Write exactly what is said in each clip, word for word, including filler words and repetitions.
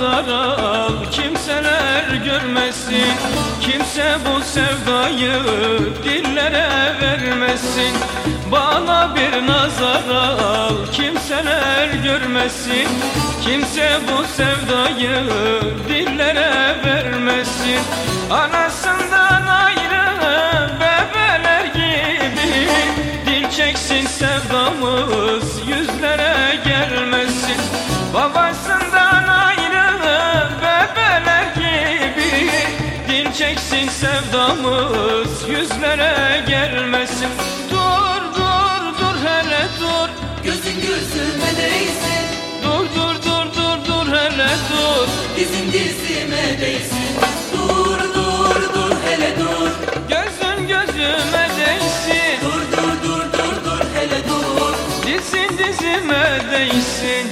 nazar al, kimseler görmesin. Kimse bu sevdayı dillere vermesin. Bana bir nazar al, kimseler görmesin. Kimse bu sevdayı dillere vermesin. Anasından ayrı bebeler gibi dil çeksin, sevdamız yüzlere gelmesin. Babasından ayrı bebeler gibi dil çeksin, sevdamız yüzlere gelmesin. Dur dur dur hele dur, Gözün gözüme değsin. dur dur dur dur dur hele dur, Dizin dizime değsin. Dur dur dur hele dur. gözün gözüme değsin. Dur dur dur dur dur hele dur. Dizin dizime değsin.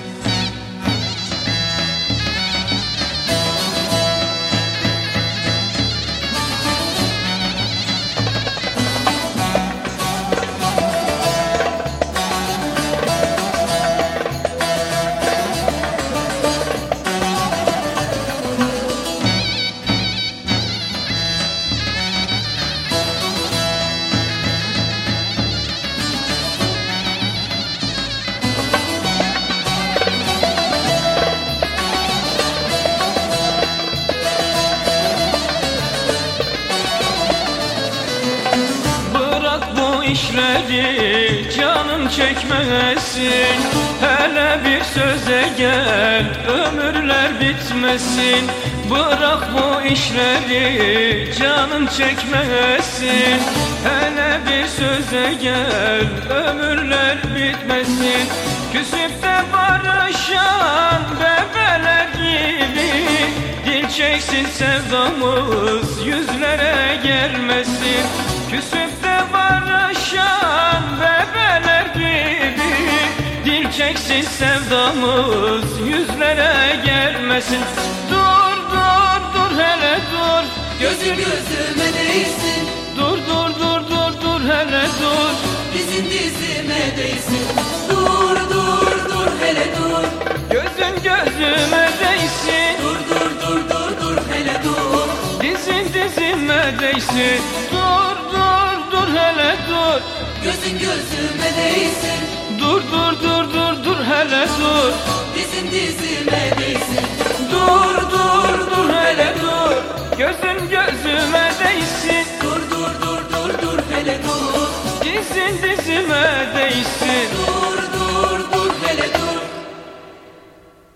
İşleri canım çekmesin. Hele bir söze gel, ömürler bitmesin. Bırak bu işleri canım çekmesin. Hele bir söze gel, ömürler bitmesin. Küsüp de barışan bebeler gibi dil çeksin, sevdamız yüzlere gelmesin. Küsüp de barışan bebeler gibi dil çeksin, sevdamız yüzlere gelmesin. Dur dur dur hele dur, Gözün gözüme değsin. dur dur dur dur dur hele dur, Dizin dizime değsin. Dur dur dur hele dur. gözün gözüme değsin. Dur dur dur dur dur hele dur. Dizin dizime değsin. Dur dur dur hele dur, Gözün gözüme değsin. dur dur dur dur dur hele dur, Dizin dizime değsin. dur dur dur hele dur, gözün gözüme değsin. Dur dur dur dur dur hele dur. Dizin dizime değsin.